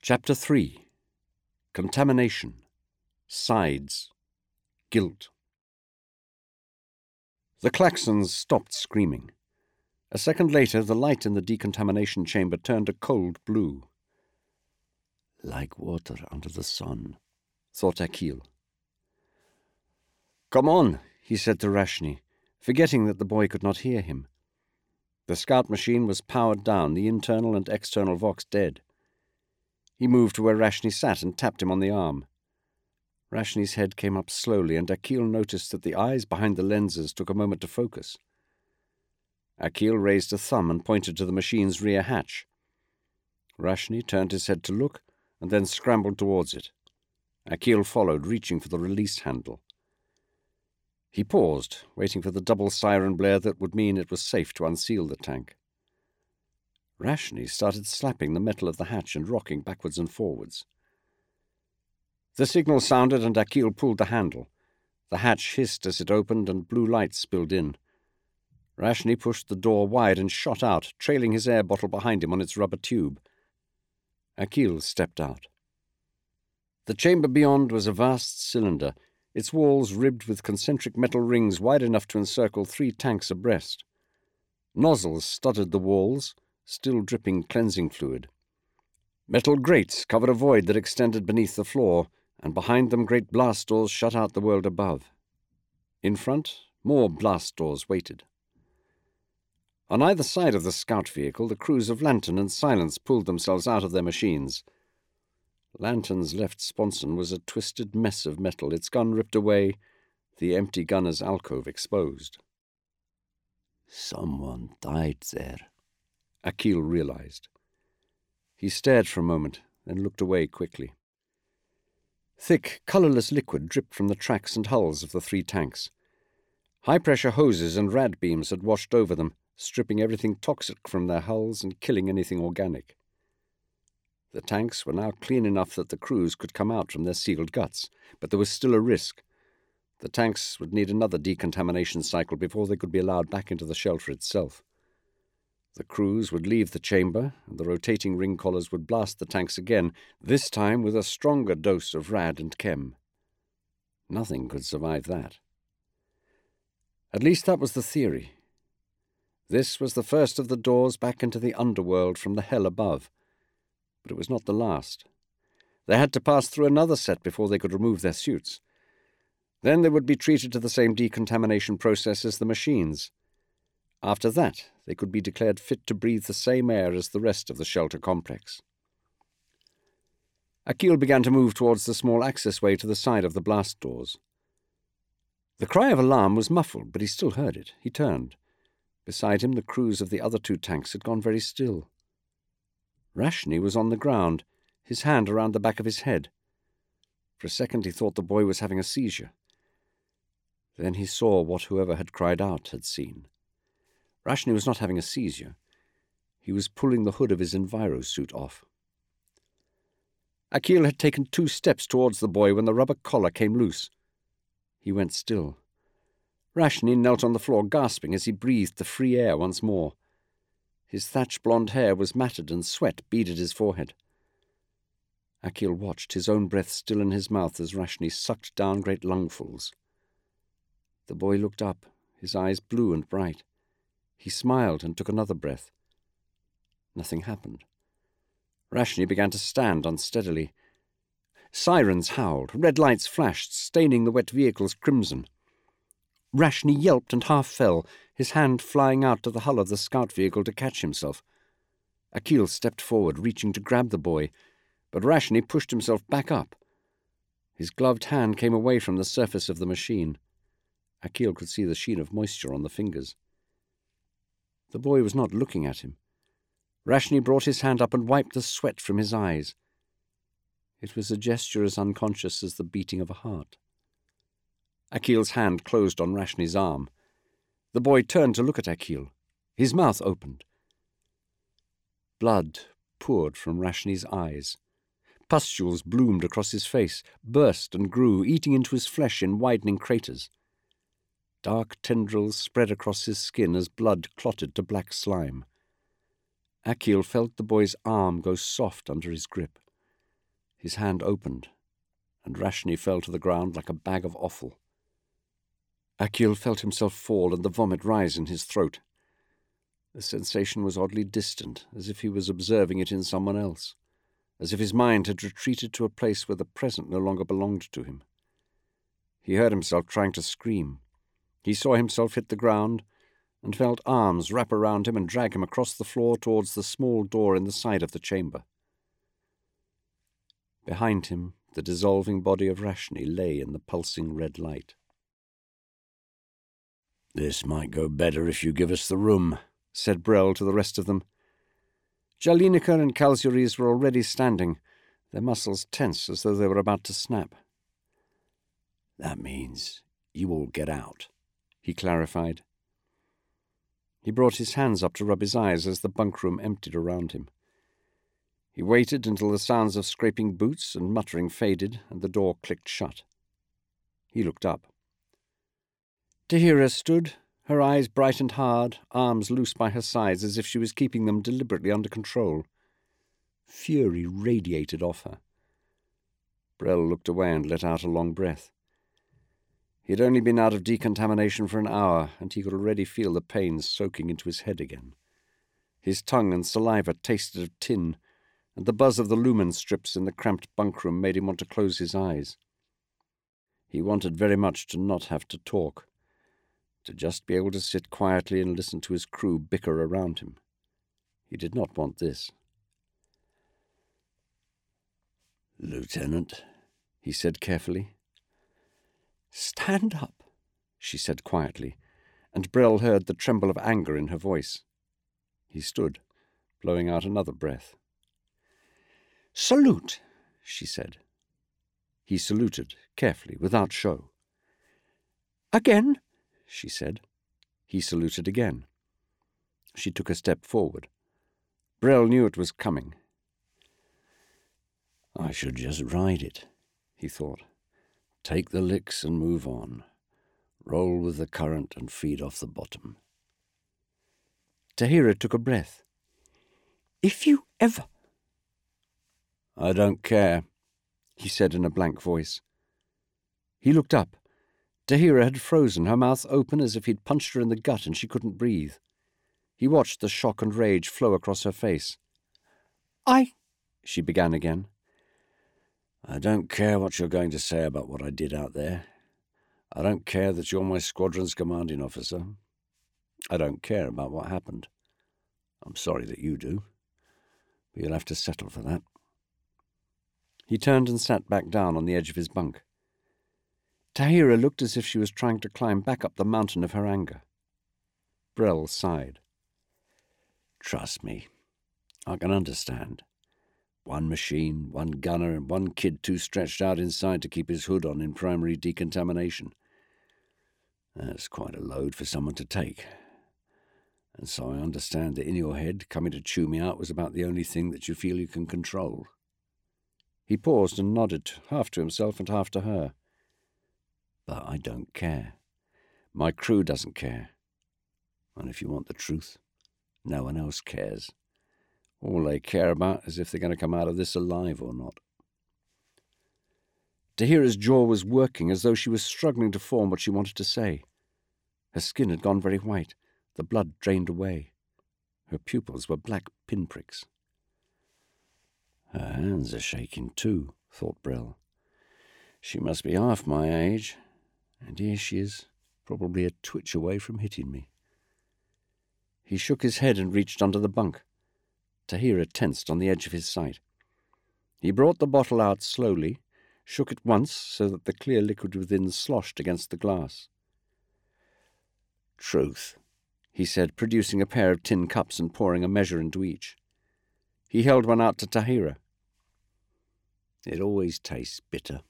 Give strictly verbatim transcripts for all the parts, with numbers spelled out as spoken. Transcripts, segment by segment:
Chapter three. Contamination. Sides. Guilt. The klaxons stopped screaming. A second later, the light in the decontamination chamber turned a cold blue. Like water under the sun, thought Akil. Come on, he said to Rashni, forgetting that the boy could not hear him. The scout machine was powered down, the internal and external Vox dead. He moved to where Rashni sat and tapped him on the arm. Rashni's head came up slowly, and Akil noticed that the eyes behind the lenses took a moment to focus. Akil raised a thumb and pointed to the machine's rear hatch. Rashni turned his head to look, and then scrambled towards it. Akil followed, reaching for the release handle. He paused, waiting for the double siren blare that would mean it was safe to unseal the tank. Rashni started slapping the metal of the hatch and rocking backwards and forwards. The signal sounded, and Akil pulled the handle. The hatch hissed as it opened, and blue light spilled in. Rashni pushed the door wide and shot out, trailing his air bottle behind him on its rubber tube. Akil stepped out. The chamber beyond was a vast cylinder, its walls ribbed with concentric metal rings wide enough to encircle three tanks abreast. Nozzles studded the walls, still dripping cleansing fluid. Metal grates covered a void that extended beneath the floor, and behind them great blast doors shut out the world above. In front, more blast doors waited. On either side of the scout vehicle, the crews of Lantern and Silence pulled themselves out of their machines. Lantern's left sponson was a twisted mess of metal, its gun ripped away, the empty gunner's alcove exposed. Someone died there, Akil realized. He stared for a moment, then looked away quickly. Thick, colourless liquid dripped from the tracks and hulls of the three tanks. High-pressure hoses and rad beams had washed over them, stripping everything toxic from their hulls and killing anything organic. The tanks were now clean enough that the crews could come out from their sealed guts, but there was still a risk. The tanks would need another decontamination cycle before they could be allowed back into the shelter itself. The crews would leave the chamber, and the rotating ring collars would blast the tanks again, this time with a stronger dose of rad and chem. Nothing could survive that. At least that was the theory. This was the first of the doors back into the underworld from the hell above. But it was not the last. They had to pass through another set before they could remove their suits. Then they would be treated to the same decontamination process as the machines. After that, they could be declared fit to breathe the same air as the rest of the shelter complex. Akil began to move towards the small access-way to the side of the blast doors. The cry of alarm was muffled, but he still heard it. He turned. Beside him, the crews of the other two tanks had gone very still. Rashni was on the ground, his hand around the back of his head. For a second he thought the boy was having a seizure. Then he saw what whoever had cried out had seen. Rashni was not having a seizure. He was pulling the hood of his envirosuit off. Akil had taken two steps towards the boy when the rubber collar came loose. He went still. Rashni knelt on the floor, gasping as he breathed the free air once more. His thatch blonde hair was matted and sweat beaded his forehead. Akil watched, his own breath still in his mouth as Rashni sucked down great lungfuls. The boy looked up, his eyes blue and bright. He smiled and took another breath. Nothing happened. Rashni began to stand unsteadily. Sirens howled, red lights flashed, staining the wet vehicles crimson. Rashni yelped and half fell, his hand flying out to the hull of the scout vehicle to catch himself. Akil stepped forward, reaching to grab the boy, but Rashni pushed himself back up. His gloved hand came away from the surface of the machine. Akil could see the sheen of moisture on the fingers. The boy was not looking at him. Rashni brought his hand up and wiped the sweat from his eyes. It was a gesture as unconscious as the beating of a heart. Akil's hand closed on Rashni's arm. The boy turned to look at Akil. His mouth opened. Blood poured from Rashni's eyes. Pustules bloomed across his face, burst and grew, eating into his flesh in widening craters. Dark tendrils spread across his skin as blood clotted to black slime. Akil felt the boy's arm go soft under his grip. His hand opened, and Rashni fell to the ground like a bag of offal. Akhil felt himself fall and the vomit rise in his throat. The sensation was oddly distant, as if he was observing it in someone else, as if his mind had retreated to a place where the present no longer belonged to him. He heard himself trying to scream. He saw himself hit the ground, and felt arms wrap around him and drag him across the floor towards the small door in the side of the chamber. Behind him, the dissolving body of Rashni lay in the pulsing red light. "This might go better if you give us the room," said Brel to the rest of them. Jalinica and Kalsuris were already standing, their muscles tense as though they were about to snap. "That means you all get out," he clarified. He brought his hands up to rub his eyes as the bunk room emptied around him. He waited until the sounds of scraping boots and muttering faded and the door clicked shut. He looked up. Tahira stood, her eyes bright and hard, arms loose by her sides as if she was keeping them deliberately under control. Fury radiated off her. Brel looked away and let out a long breath. He had only been out of decontamination for an hour, and he could already feel the pains soaking into his head again. His tongue and saliva tasted of tin, and the buzz of the lumen strips in the cramped bunk room made him want to close his eyes. He wanted very much to not have to talk, to just be able to sit quietly and listen to his crew bicker around him. He did not want this. "Lieutenant," he said carefully. "Stand up," she said quietly, and Brel heard the tremble of anger in her voice. He stood, blowing out another breath. "Salute," she said. He saluted, carefully, without show. "Again," she said. He saluted again. She took a step forward. Brel knew it was coming. "I should just ride it," he thought. "Take the licks and move on. Roll with the current and feed off the bottom." Tahira took a breath. "If you ever—" "I don't care," he said in a blank voice. He looked up. Tahira had frozen, her mouth open as if he'd punched her in the gut and she couldn't breathe. He watched the shock and rage flow across her face. "I—" she began again. "I don't care what you're going to say about what I did out there. I don't care that you're my squadron's commanding officer. I don't care about what happened. I'm sorry that you do, but you'll have to settle for that." He turned and sat back down on the edge of his bunk. Tahira looked as if she was trying to climb back up the mountain of her anger. Brel sighed. "Trust me, I can understand. One machine, one gunner, and one kid too stretched out inside to keep his hood on in primary decontamination. That's quite a load for someone to take. And so I understand that in your head, coming to chew me out was about the only thing that you feel you can control." He paused and nodded, half to himself and half to her. "But I don't care. My crew doesn't care. And if you want the truth, no one else cares. All they care about is if they're going to come out of this alive or not." Tahira's jaw was working as though she was struggling to form what she wanted to say. Her skin had gone very white, the blood drained away. Her pupils were black pinpricks. "Her hands are shaking too," thought Brel. "She must be half my age, and here she is, probably a twitch away from hitting me." He shook his head and reached under the bunk. Tahira tensed on the edge of his sight. He brought the bottle out slowly, shook it once so that the clear liquid within sloshed against the glass. "Truth," he said, producing a pair of tin cups and pouring a measure into each. He held one out to Tahira. "It always tastes bitter."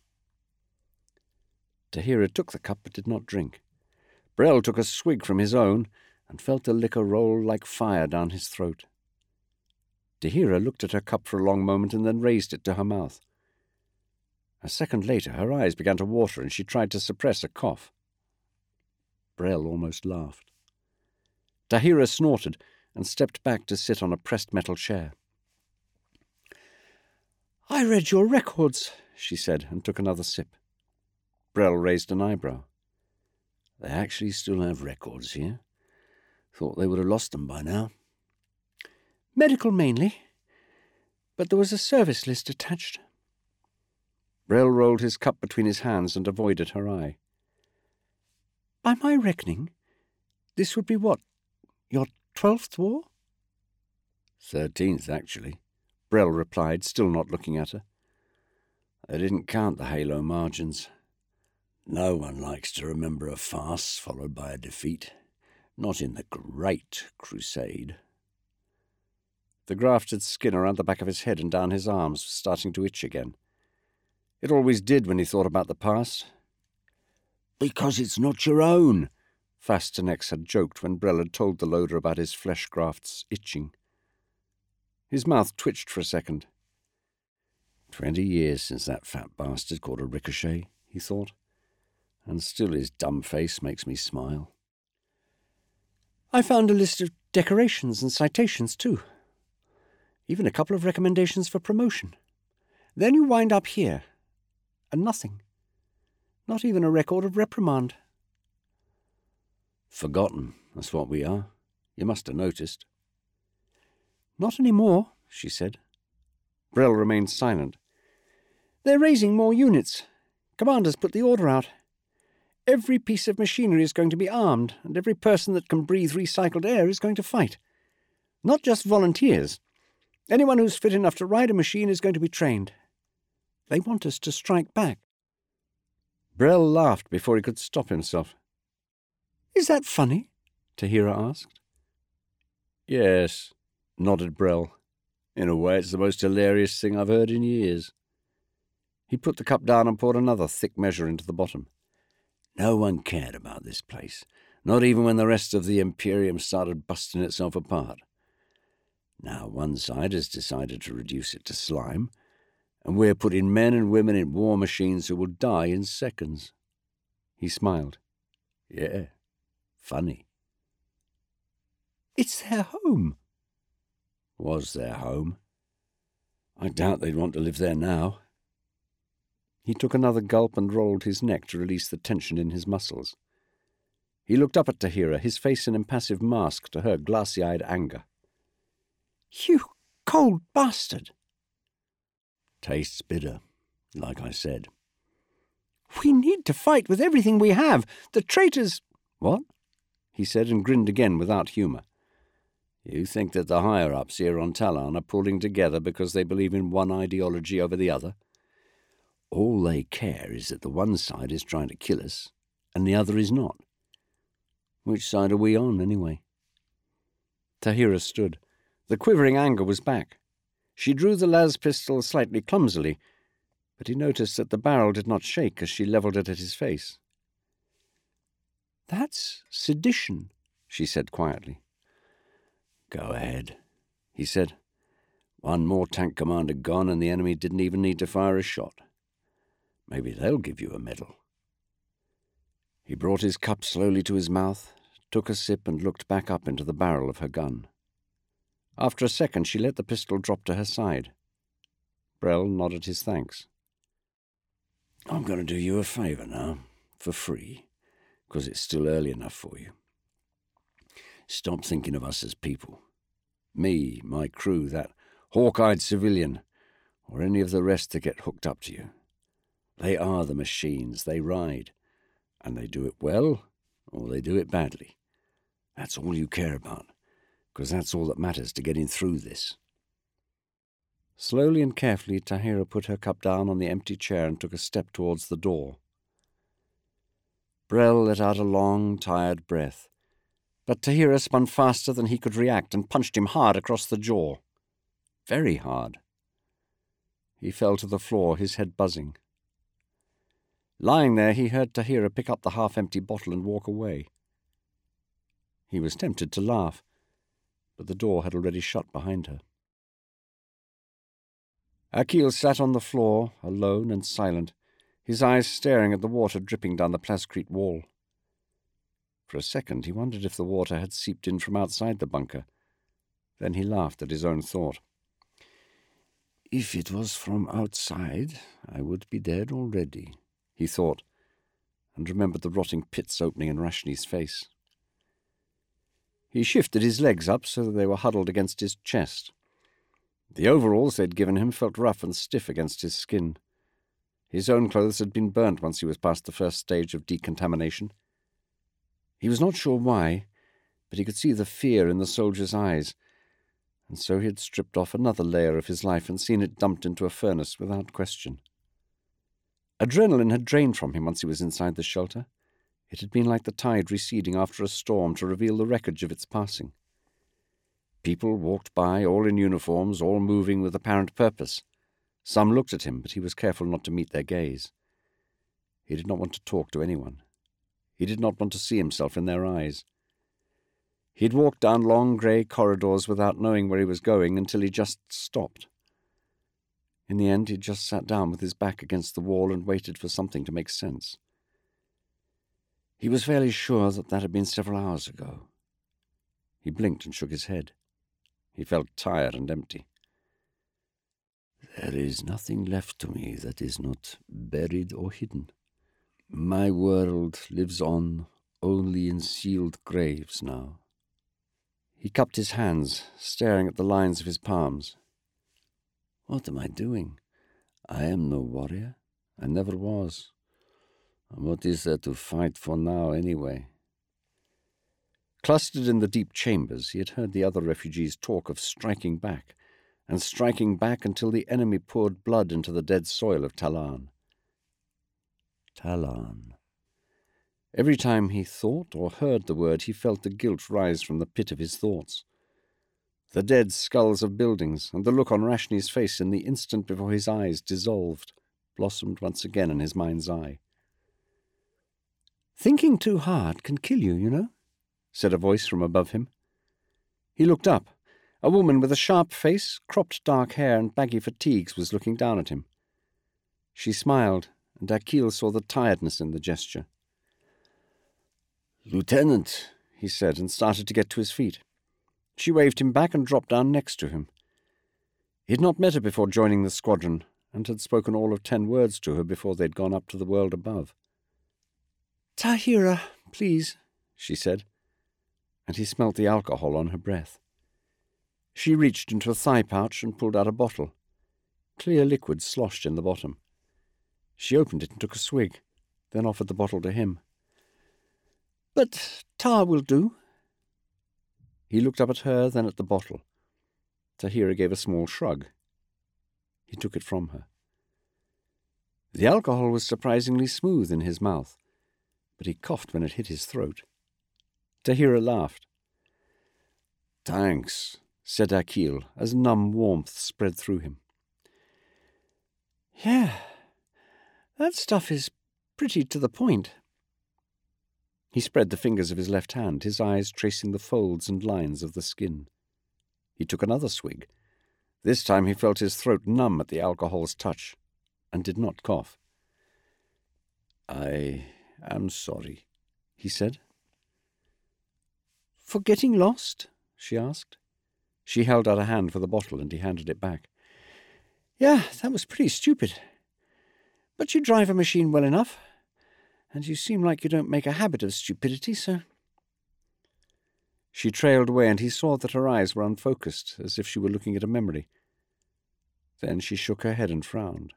Tahira took the cup but did not drink. Brel took a swig from his own and felt the liquor roll like fire down his throat. Tahira looked at her cup for a long moment and then raised it to her mouth. A second later her eyes began to water and she tried to suppress a cough. Brel almost laughed. Tahira snorted and stepped back to sit on a pressed metal chair. "I read your records," she said, and took another sip. Brell raised an eyebrow. "They actually still have records here. Thought they would have lost them by now." "Medical mainly, but there was a service list attached." Brell rolled his cup between his hands and avoided her eye. "By my reckoning, this would be what, your twelfth war?" Thirteenth, actually," Brell replied, still not looking at her. "I didn't count the halo margins. No one likes to remember a farce followed by a defeat. Not in the Great Crusade." The grafted skin around the back of his head and down his arms was starting to itch again. It always did when he thought about the past. "Because it's not your own," Fastenex had joked when Brell had told the loader about his flesh grafts itching. His mouth twitched for a second. Twenty years since that fat bastard caught a ricochet, he thought, and still his dumb face makes me smile. "I found a list of decorations and citations, too. Even a couple of recommendations for promotion. Then you wind up here, and nothing. Not even a record of reprimand." "Forgotten, that's what we are. You must have noticed." "Not any more," she said. Brell remained silent. "They're raising more units. Commander's put the order out. Every piece of machinery is going to be armed, and every person that can breathe recycled air is going to fight. Not just volunteers. Anyone who's fit enough to ride a machine is going to be trained. They want us to strike back." Brell laughed before he could stop himself. "Is that funny?" Tahira asked. "Yes," nodded Brell. "In a way, it's the most hilarious thing I've heard in years." He put the cup down and poured another thick measure into the bottom. "No one cared about this place, not even when the rest of the Imperium started busting itself apart. Now one side has decided to reduce it to slime, and we're putting men and women in war machines who will die in seconds." He smiled. "Yeah, funny." "It's their home." "Was their home. I doubt they'd want to live there now." He took another gulp and rolled his neck to release the tension in his muscles. He looked up at Tahira, his face an impassive mask to her glassy-eyed anger. "You cold bastard!" "Tastes bitter, like I said." "We need to fight with everything we have. The traitors—" "What?" he said, and grinned again without humour. "You think that the higher-ups here on Talon are pulling together because they believe in one ideology over the other? All they care is that the one side is trying to kill us, and the other is not. Which side are we on, anyway?" Tahira stood. The quivering anger was back. She drew the las pistol slightly clumsily, but he noticed that the barrel did not shake as she levelled it at his face. "That's sedition," she said quietly. "Go ahead," he said. "One more tank commander gone and the enemy didn't even need to fire a shot. Maybe they'll give you a medal." He brought his cup slowly to his mouth, took a sip and looked back up into the barrel of her gun. After a second she let the pistol drop to her side. Brell nodded his thanks. "I'm going to do you a favour now, for free, because it's still early enough for you. Stop thinking of us as people. Me, my crew, that hawk-eyed civilian, or any of the rest that get hooked up to you. They are the machines they ride, and they do it well or they do it badly. That's all you care about, because that's all that matters to getting through this." Slowly and carefully, Tahira put her cup down on the empty chair and took a step towards the door. Brell let out a long, tired breath, but Tahira spun faster than he could react and punched him hard across the jaw. Very hard. He fell to the floor, his head buzzing. Lying there, he heard Tahira pick up the half-empty bottle and walk away. He was tempted to laugh, but the door had already shut behind her. Akil sat on the floor, alone and silent, his eyes staring at the water dripping down the plascrete wall. For a second he wondered if the water had seeped in from outside the bunker. Then he laughed at his own thought. If it was from outside, I would be dead already, he thought, and remembered the rotting pits opening in Rashni's face. He shifted his legs up so that they were huddled against his chest. The overalls they'd given him felt rough and stiff against his skin. His own clothes had been burnt once he was past the first stage of decontamination. He was not sure why, but he could see the fear in the soldier's eyes, and so he had stripped off another layer of his life and seen it dumped into a furnace without question. Adrenaline had drained from him once he was inside the shelter. It had been like the tide receding after a storm to reveal the wreckage of its passing. People walked by, all in uniforms, all moving with apparent purpose. Some looked at him, but he was careful not to meet their gaze. He did not want to talk to anyone. He did not want to see himself in their eyes. He had walked down long grey corridors without knowing where he was going until he just stopped. In the end, he just sat down with his back against the wall and waited for something to make sense. He was fairly sure that that had been several hours ago. He blinked and shook his head. He felt tired and empty. There is nothing left to me that is not buried or hidden. My world lives on only in sealed graves now. He cupped his hands, staring at the lines of his palms. What am I doing? I am no warrior. I never was. And what is there to fight for now, anyway? Clustered in the deep chambers, he had heard the other refugees talk of striking back, and striking back until the enemy poured blood into the dead soil of Talan. Talan. Every time he thought or heard the word, he felt the guilt rise from the pit of his thoughts. The dead skulls of buildings, and the look on Rashni's face in the instant before his eyes dissolved, blossomed once again in his mind's eye. "Thinking too hard can kill you, you know," said a voice from above him. He looked up. A woman with a sharp face, cropped dark hair, and baggy fatigues was looking down at him. She smiled, and Akil saw the tiredness in the gesture. "Lieutenant," he said, and started to get to his feet. She waved him back and dropped down next to him. He had not met her before joining the squadron, and had spoken all of ten words to her before they'd gone up to the world above. "Tahira, please," she said, and he smelt the alcohol on her breath. She reached into a thigh pouch and pulled out a bottle. Clear liquid sloshed in the bottom. She opened it and took a swig, then offered the bottle to him. "But tar will do." He looked up at her, then at the bottle. Tahira gave a small shrug. He took it from her. The alcohol was surprisingly smooth in his mouth, but he coughed when it hit his throat. Tahira laughed. "Thanks," said Akil, as numb warmth spread through him. "Yeah, that stuff is pretty to the point." He spread the fingers of his left hand, his eyes tracing the folds and lines of the skin. He took another swig. This time he felt his throat numb at the alcohol's touch, and did not cough. "I am sorry," he said. "For getting lost?" she asked. She held out a hand for the bottle, and he handed it back. "Yeah, that was pretty stupid. But you drive a machine well enough, and you seem like you don't make a habit of stupidity, so—" She trailed away, and he saw that her eyes were unfocused, as if she were looking at a memory. Then she shook her head and frowned.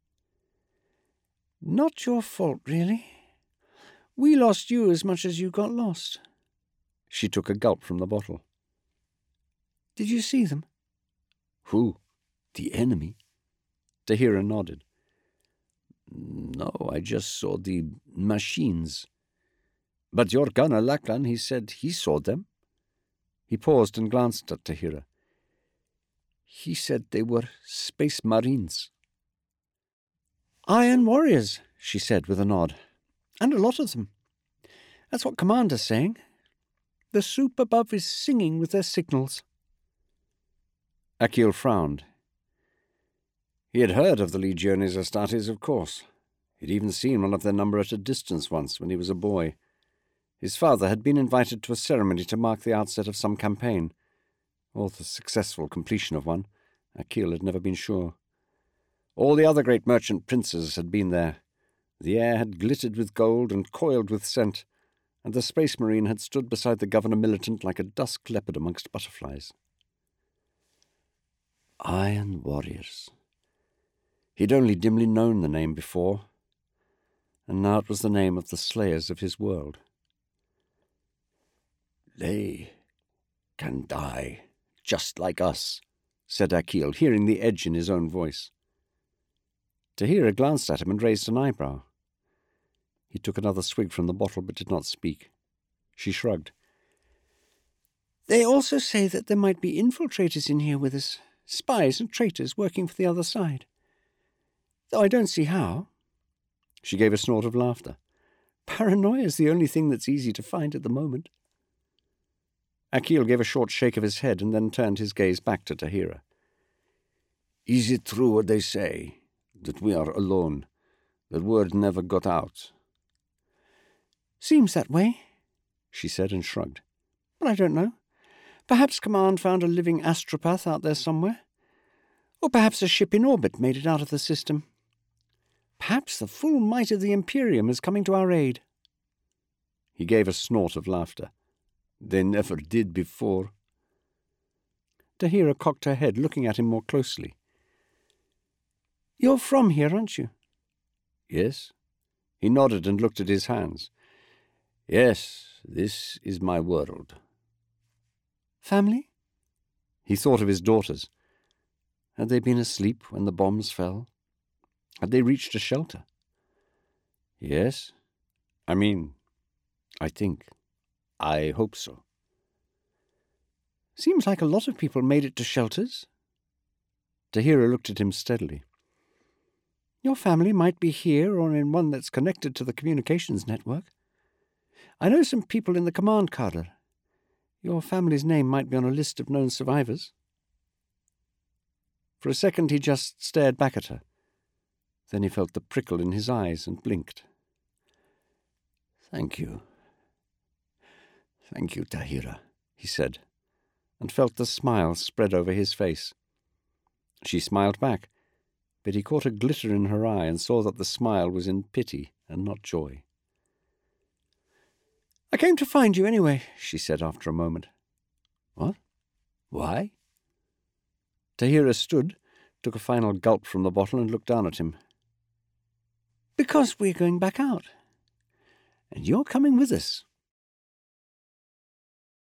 "Not your fault, really. We lost you as much as you got lost." She took a gulp from the bottle. "Did you see them?" "Who? The enemy?" Tahira nodded. "No, I just saw the machines. But your gunner, Lachlan, he said he saw them." He paused and glanced at Tahira. "He said they were space marines." "Iron warriors," she said with a nod. "And a lot of them. That's what Commander's saying. The soup above is singing with their signals." Akil frowned. He had heard of the Legiones Astartes, of course. He'd even seen one of their number at a distance once when he was a boy. His father had been invited to a ceremony to mark the outset of some campaign, or the successful completion of one. Akil had never been sure. All the other great merchant princes had been there. The air had glittered with gold and coiled with scent, and the Space Marine had stood beside the Governor Militant like a dusk leopard amongst butterflies. Iron Warriors. He'd only dimly known the name before, and now it was the name of the slayers of his world. They can die just like us, said Akil, hearing the edge in his own voice. Tahira glanced at him and raised an eyebrow. He took another swig from the bottle but did not speak. She shrugged. They also say that there might be infiltrators in here with us, spies and traitors working for the other side. Though I don't see how. She gave a snort of laughter. Paranoia is the only thing that's easy to find at the moment. Akil gave a short shake of his head and then turned his gaze back to Tahira. Is it true what they say, that we are alone, that word never got out? Seems that way, she said and shrugged. But I don't know. Perhaps Command found a living astropath out there somewhere. Or perhaps a ship in orbit made it out of the system. Perhaps the full might of the Imperium is coming to our aid. He gave a snort of laughter. They never did before. Tahira cocked her head, looking at him more closely. You're from here, aren't you? Yes. He nodded and looked at his hands. Yes, this is my world. Family? He thought of his daughters. Had they been asleep when the bombs fell? Had they reached a shelter? Yes. I mean, I think. I hope so. Seems like a lot of people made it to shelters. Tahira looked at him steadily. Your family might be here or in one that's connected to the communications network. I know some people in the command cadre. Your family's name might be on a list of known survivors. For a second he just stared back at her. Then he felt the prickle in his eyes and blinked. Thank you. Thank you, Tahira, he said, and felt the smile spread over his face. She smiled back, but he caught a glitter in her eye and saw that the smile was in pity and not joy. I came to find you anyway, she said after a moment. What? Why? Tahira stood, took a final gulp from the bottle and looked down at him. Because we're going back out. And you're coming with us.